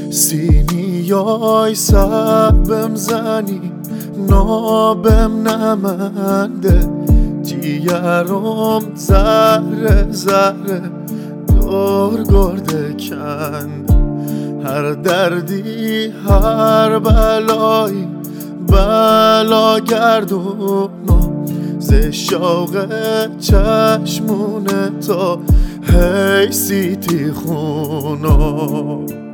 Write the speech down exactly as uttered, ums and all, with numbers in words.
سینیای سر بم زنی نابم نمنده جیگرم ذره ذره دور گرده کند هر دردی هر بلایی بلا گردونو ز شوق چشمون تو هی سیتی خونو